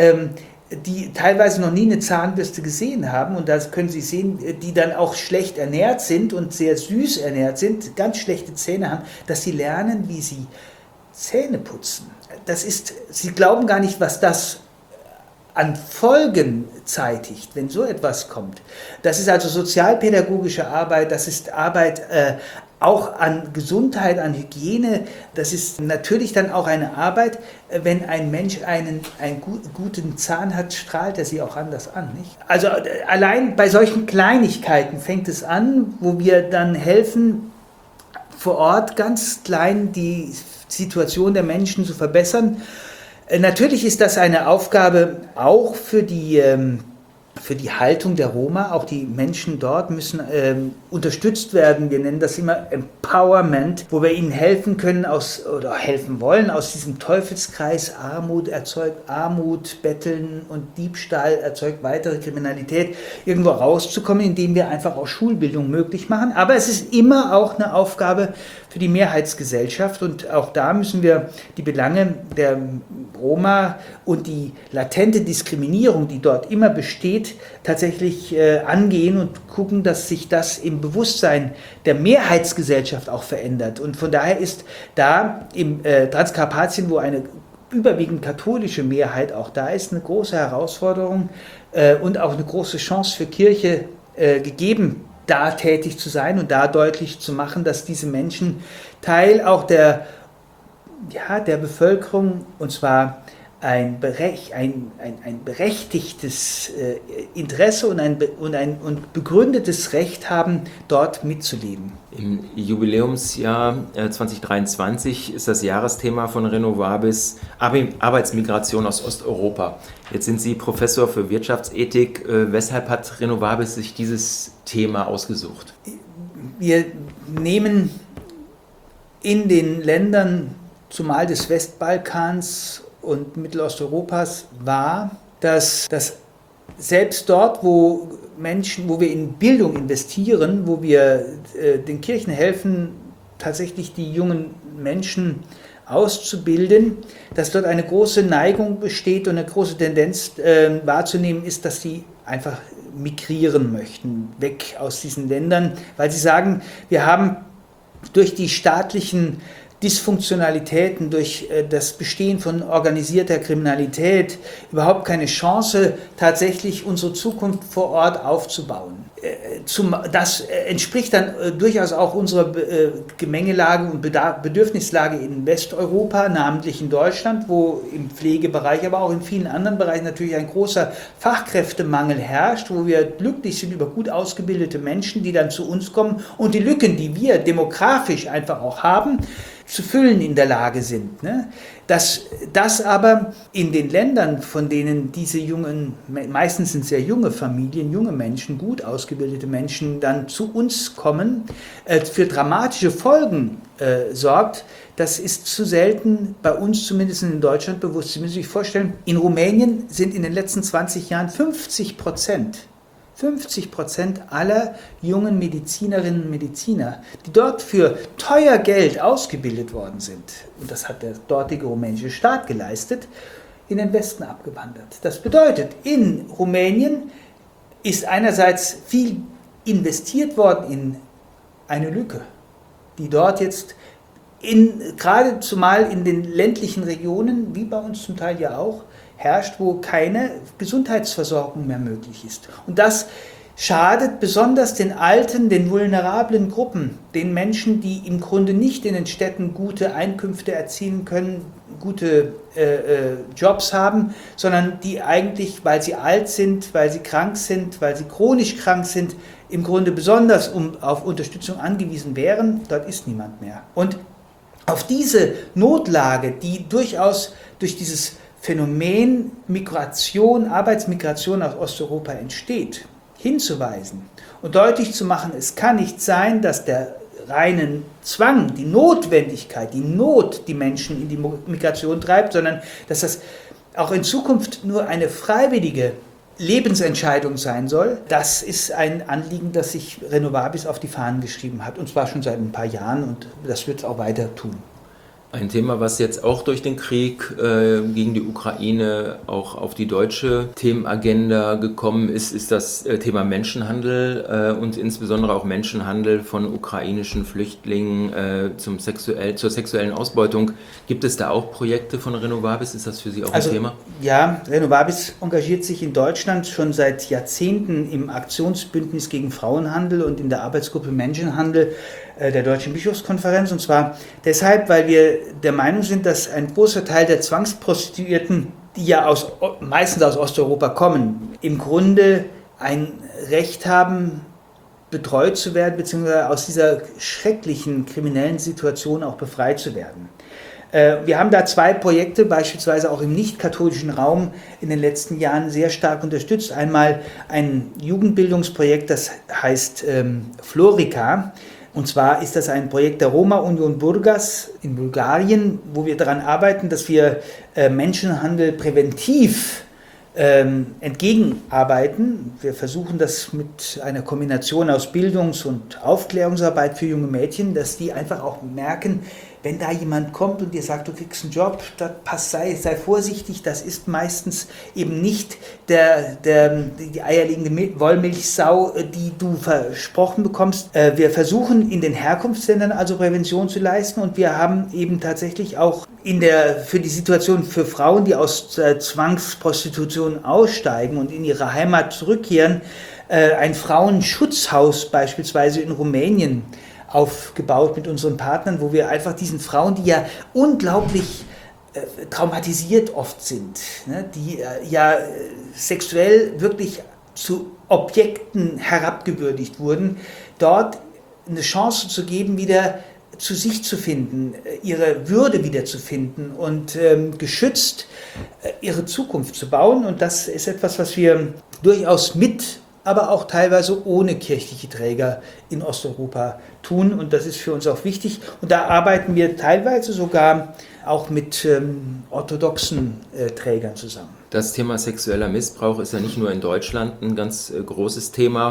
die teilweise noch nie eine Zahnbürste gesehen haben, und das können Sie sehen, die dann auch schlecht ernährt sind und sehr süß ernährt sind, ganz schlechte Zähne haben, dass sie lernen, wie sie Zähne putzen. Sie glauben gar nicht, was das an Folgen zeitigt, wenn so etwas kommt. Das ist also sozialpädagogische Arbeit, das ist Arbeit auch an Gesundheit, an Hygiene. Das ist natürlich dann auch eine Arbeit, wenn ein Mensch einen guten Zahn hat, strahlt er sie auch anders an. Nicht? Also allein bei solchen Kleinigkeiten fängt es an, wo wir dann helfen, vor Ort ganz klein die Situation der Menschen zu verbessern. Natürlich ist das eine Aufgabe auch für die Haltung der Roma. Auch die Menschen dort müssen unterstützt werden. Wir nennen das immer Empowerment, wo wir ihnen helfen können helfen wollen, aus diesem Teufelskreis Armut erzeugt Armut, Betteln und Diebstahl erzeugt weitere Kriminalität, irgendwo rauszukommen, indem wir einfach auch Schulbildung möglich machen. Aber es ist immer auch eine Aufgabe für die Mehrheitsgesellschaft, und auch da müssen wir die Belange der Roma und die latente Diskriminierung, die dort immer besteht, tatsächlich angehen und gucken, dass sich das im Bewusstsein der Mehrheitsgesellschaft auch verändert. Und von daher ist da im Transkarpatien, wo eine überwiegend katholische Mehrheit auch da ist, eine große Herausforderung und auch eine große Chance für Kirche gegeben, da tätig zu sein und da deutlich zu machen, dass diese Menschen Teil auch der Bevölkerung, und zwar ein berechtigtes Interesse und ein begründetes Recht haben, dort mitzuleben. Im Jubiläumsjahr 2023 ist das Jahresthema von Renovabis Arbeitsmigration aus Osteuropa. Jetzt sind Sie Professor für Wirtschaftsethik. Weshalb hat Renovabis sich dieses Thema ausgesucht? Wir nehmen in den Ländern, zumal des Westbalkans und Mittelosteuropas, wahr, dass selbst dort, wo wir in Bildung investieren, wo wir den Kirchen helfen, tatsächlich die jungen Menschen auszubilden, dass dort eine große Neigung besteht und eine große Tendenz wahrzunehmen ist, dass sie einfach migrieren möchten, weg aus diesen Ländern, weil sie sagen, wir haben durch die staatlichen Dysfunktionalitäten, durch das Bestehen von organisierter Kriminalität überhaupt keine Chance, tatsächlich unsere Zukunft vor Ort aufzubauen. Das entspricht dann durchaus auch unserer Gemengelage und Bedürfnislage in Westeuropa, namentlich in Deutschland, wo im Pflegebereich, aber auch in vielen anderen Bereichen natürlich ein großer Fachkräftemangel herrscht, wo wir glücklich sind über gut ausgebildete Menschen, die dann zu uns kommen und die Lücken, die wir demografisch einfach auch haben, zu füllen in der Lage sind. Dass das aber in den Ländern, von denen diese jungen, meistens sind sehr junge Familien, junge Menschen, gut ausgebildete Menschen dann zu uns kommen, für dramatische Folgen sorgt, das ist zu selten bei uns, zumindest in Deutschland, bewusst. Sie müssen sich vorstellen, in Rumänien sind in den letzten 20 Jahren 50% aller jungen Medizinerinnen und Mediziner, die dort für teuer Geld ausgebildet worden sind, und das hat der dortige rumänische Staat geleistet, in den Westen abgewandert. Das bedeutet, in Rumänien ist einerseits viel investiert worden in eine Lücke, die dort jetzt gerade zumal in den ländlichen Regionen, wie bei uns zum Teil ja auch, herrscht, wo keine Gesundheitsversorgung mehr möglich ist. Und das schadet besonders den alten, den vulnerablen Gruppen, den Menschen, die im Grunde nicht in den Städten gute Einkünfte erzielen können, gute Jobs haben, sondern die eigentlich, weil sie alt sind, weil sie krank sind, weil sie chronisch krank sind, im Grunde besonders auf Unterstützung angewiesen wären. Dort ist niemand mehr. Und auf diese Notlage, die durchaus durch dieses Phänomen Migration, Arbeitsmigration aus Osteuropa entsteht, hinzuweisen und deutlich zu machen, es kann nicht sein, dass der reine Zwang, die Notwendigkeit, die Not die Menschen in die Migration treibt, sondern dass das auch in Zukunft nur eine freiwillige Lebensentscheidung sein soll. Das ist ein Anliegen, das sich Renovabis auf die Fahnen geschrieben hat, und zwar schon seit ein paar Jahren, und das wird es auch weiter tun. Ein Thema, was jetzt auch durch den Krieg gegen die Ukraine auch auf die deutsche Themenagenda gekommen ist, ist das Thema Menschenhandel und insbesondere auch Menschenhandel von ukrainischen Flüchtlingen zur sexuellen Ausbeutung. Gibt es da auch Projekte von Renovabis? Ist das für Sie auch ein Thema? Ja, Renovabis engagiert sich in Deutschland schon seit Jahrzehnten im Aktionsbündnis gegen Frauenhandel und in der Arbeitsgruppe Menschenhandel der Deutschen Bischofskonferenz, und zwar deshalb, weil wir der Meinung sind, dass ein großer Teil der Zwangsprostituierten, die ja meistens aus Osteuropa kommen, im Grunde ein Recht haben, betreut zu werden, beziehungsweise aus dieser schrecklichen kriminellen Situation auch befreit zu werden. Wir haben da 2 Projekte, beispielsweise auch im nicht-katholischen Raum, in den letzten Jahren sehr stark unterstützt. Einmal ein Jugendbildungsprojekt, das heißt Florica. Und zwar ist das ein Projekt der Roma-Union Burgas in Bulgarien, wo wir daran arbeiten, dass wir Menschenhandel präventiv entgegenarbeiten. Wir versuchen das mit einer Kombination aus Bildungs- und Aufklärungsarbeit für junge Mädchen, dass die einfach auch merken, wenn da jemand kommt und dir sagt, du kriegst einen Job, sei vorsichtig, das ist meistens eben nicht die eierlegende Wollmilchsau, die du versprochen bekommst. Wir versuchen in den Herkunftsländern also Prävention zu leisten, und wir haben eben tatsächlich auch für die Situation für Frauen, die aus Zwangsprostitution aussteigen und in ihre Heimat zurückkehren, ein Frauenschutzhaus beispielsweise in Rumänien aufgebaut mit unseren Partnern, wo wir einfach diesen Frauen, die ja unglaublich traumatisiert oft sind, die ja sexuell wirklich zu Objekten herabgewürdigt wurden, dort eine Chance zu geben, wieder zu sich zu finden, ihre Würde wiederzufinden und geschützt ihre Zukunft zu bauen. Und das ist etwas, was wir durchaus mit, aber auch teilweise ohne kirchliche Träger in Osteuropa tun. Und das ist für uns auch wichtig. Und da arbeiten wir teilweise sogar auch mit orthodoxen Trägern zusammen. Das Thema sexueller Missbrauch ist ja nicht nur in Deutschland ein ganz großes Thema.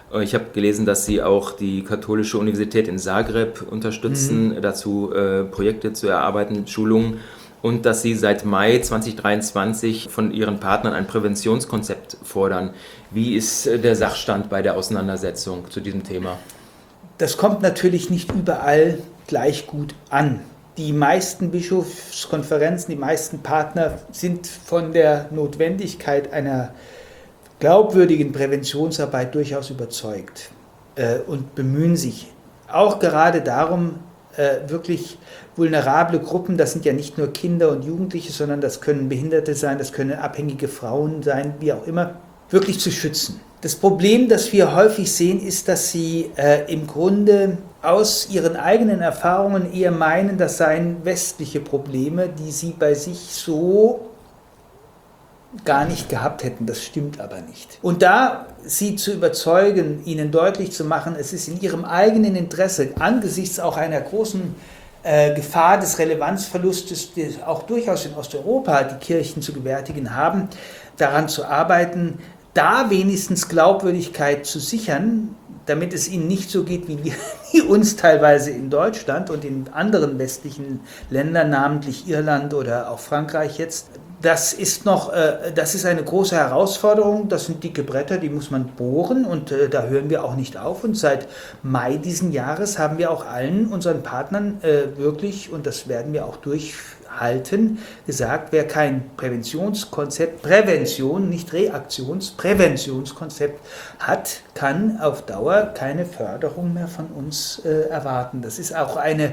Ich habe gelesen, dass Sie auch die Katholische Universität in Zagreb unterstützen, dazu Projekte zu erarbeiten, Schulungen, und dass Sie seit Mai 2023 von Ihren Partnern ein Präventionskonzept fordern. Wie ist der Sachstand bei der Auseinandersetzung zu diesem Thema? Das kommt natürlich nicht überall gleich gut an. Die meisten Bischofskonferenzen, die meisten Partner sind von der Notwendigkeit einer glaubwürdigen Präventionsarbeit durchaus überzeugt und bemühen sich auch gerade darum, wirklich vulnerable Gruppen, das sind ja nicht nur Kinder und Jugendliche, sondern das können Behinderte sein, das können abhängige Frauen sein, wie auch immer, wirklich zu schützen. Das Problem, das wir häufig sehen, ist, dass sie im Grunde aus ihren eigenen Erfahrungen eher meinen, das seien westliche Probleme, die sie bei sich so gar nicht gehabt hätten. Das stimmt aber nicht. Und da sie zu überzeugen, ihnen deutlich zu machen, es ist in ihrem eigenen Interesse, angesichts auch einer großen Gefahr des Relevanzverlustes, die auch durchaus in Osteuropa die Kirchen zu gewärtigen haben, daran zu arbeiten, da wenigstens Glaubwürdigkeit zu sichern, damit es ihnen nicht so geht wie uns teilweise in Deutschland und in anderen westlichen Ländern, namentlich Irland oder auch Frankreich jetzt. Das ist eine große Herausforderung, das sind dicke Bretter, die muss man bohren und da hören wir auch nicht auf. Und seit Mai diesen Jahres haben wir auch allen unseren Partnern wirklich, und das werden wir auch durchhalten, gesagt, wer kein Präventionskonzept, Prävention, nicht Präventionskonzept hat, kann auf Dauer keine Förderung mehr von uns erwarten. Das ist auch eine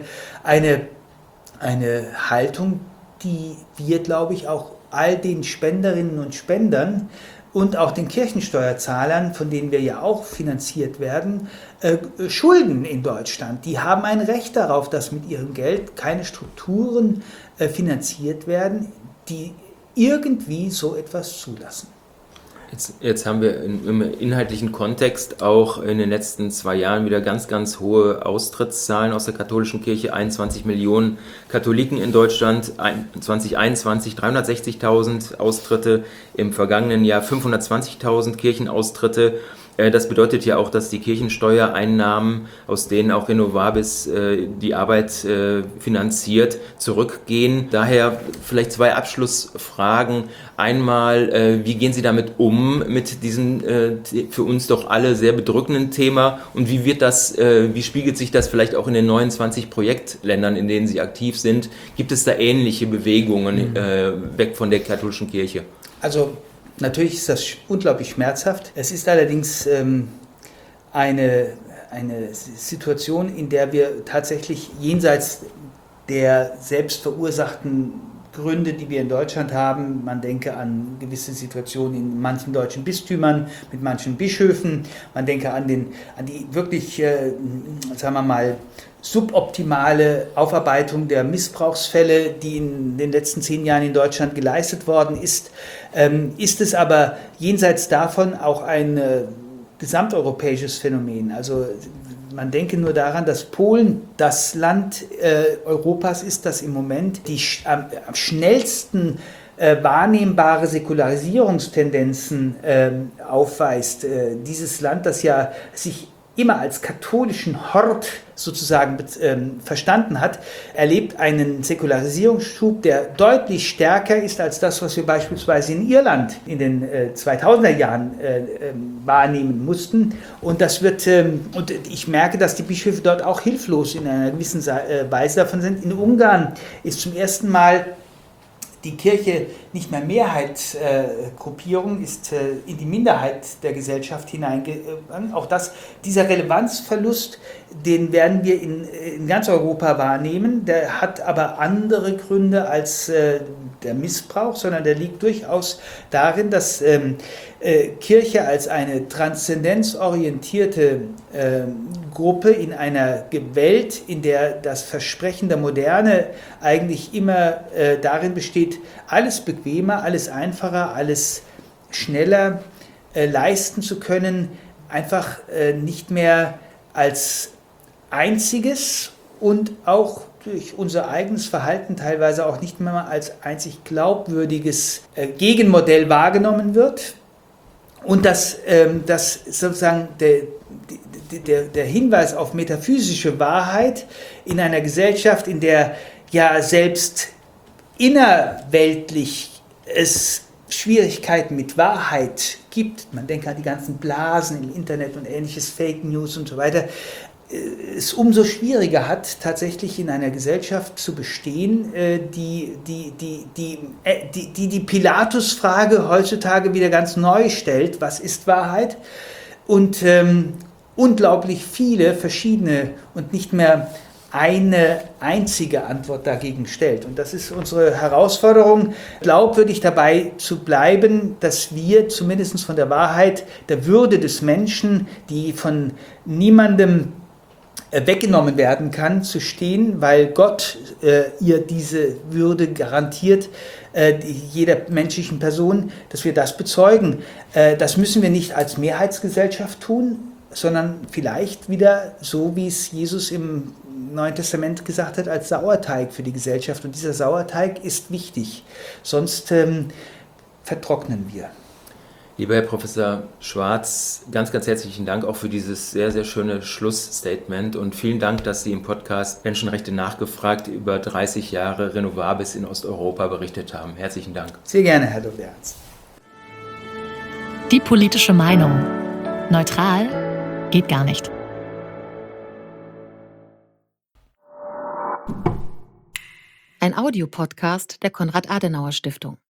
Haltung, die wir, glaube ich, auch all den Spenderinnen und Spendern und auch den Kirchensteuerzahlern, von denen wir ja auch finanziert werden, schulden in Deutschland. Die haben ein Recht darauf, dass mit ihrem Geld keine Strukturen finanziert werden, die irgendwie so etwas zulassen. Jetzt haben wir im inhaltlichen Kontext auch in den letzten 2 Jahren wieder ganz, ganz hohe Austrittszahlen aus der katholischen Kirche. 21 Millionen Katholiken in Deutschland, 2021 360.000 Austritte, im vergangenen Jahr 520.000 Kirchenaustritte. Das bedeutet ja auch, dass die Kirchensteuereinnahmen, aus denen auch Renovabis die Arbeit finanziert, zurückgehen. Daher vielleicht 2 Abschlussfragen. Einmal, wie gehen Sie damit um, mit diesem für uns doch alle sehr bedrückenden Thema, und wie spiegelt sich das vielleicht auch in den 29 Projektländern, in denen Sie aktiv sind? Gibt es da ähnliche Bewegungen weg von der katholischen Kirche? Also natürlich ist das unglaublich schmerzhaft. Es ist allerdings eine Situation, in der wir tatsächlich jenseits der selbst verursachten Gründe, die wir in Deutschland haben, man denke an gewisse Situationen in manchen deutschen Bistümern, mit manchen Bischöfen, man denke an die wirklich, sagen wir mal, suboptimale Aufarbeitung der Missbrauchsfälle, die in den letzten 10 Jahren in Deutschland geleistet worden ist, ist es aber jenseits davon auch ein gesamteuropäisches Phänomen. Also man denke nur daran, dass Polen das Land Europas ist, das im Moment die am schnellsten wahrnehmbare Säkularisierungstendenzen aufweist. Dieses Land, das ja sich immer als katholischen Hort sozusagen verstanden hat, erlebt einen Säkularisierungsschub, der deutlich stärker ist als das, was wir beispielsweise in Irland in den 2000er Jahren wahrnehmen mussten. Und und ich merke, dass die Bischöfe dort auch hilflos in einer gewissen Weise davon sind. In Ungarn ist zum ersten Mal die Kirche nicht mehr Mehrheitsgruppierung, ist in die Minderheit der Gesellschaft hineingegangen. Auch dieser Relevanzverlust, den werden wir in ganz Europa wahrnehmen. Der hat aber andere Gründe als der Missbrauch, sondern der liegt durchaus darin, dass Kirche als eine transzendenzorientierte Gruppe in einer Welt, in der das Versprechen der Moderne eigentlich immer darin besteht, alles bequemer, alles einfacher, alles schneller leisten zu können, einfach nicht mehr als einziges und auch durch unser eigenes Verhalten teilweise auch nicht mehr als einzig glaubwürdiges Gegenmodell wahrgenommen wird. Und dass sozusagen der Hinweis auf metaphysische Wahrheit in einer Gesellschaft, in der ja selbst innerweltlich es Schwierigkeiten mit Wahrheit gibt, man denkt an die ganzen Blasen im Internet und ähnliches, Fake News und so weiter, es umso schwieriger hat, tatsächlich in einer Gesellschaft zu bestehen, die Pilatus-Frage heutzutage wieder ganz neu stellt, was ist Wahrheit? Und unglaublich viele verschiedene und nicht mehr eine einzige Antwort dagegen stellt. Und das ist unsere Herausforderung, glaubwürdig dabei zu bleiben, dass wir zumindest von der Wahrheit, der Würde des Menschen, die von niemandem weggenommen werden kann, zu stehen, weil Gott ihr diese Würde garantiert, jeder menschlichen Person, dass wir das bezeugen. Das müssen wir nicht als Mehrheitsgesellschaft tun, sondern vielleicht wieder so, wie es Jesus im Neuen Testament gesagt hat, als Sauerteig für die Gesellschaft. Und dieser Sauerteig ist wichtig, sonst vertrocknen wir. Lieber Herr Professor Schwarz, ganz, ganz herzlichen Dank auch für dieses sehr, sehr schöne Schlussstatement und vielen Dank, dass Sie im Podcast Menschenrechte nachgefragt über 30 Jahre Renovables in Osteuropa berichtet haben. Herzlichen Dank. Sehr gerne, Herr Dr. Ernst. Die politische Meinung. Neutral geht gar nicht. Ein Audiopodcast der Konrad-Adenauer-Stiftung.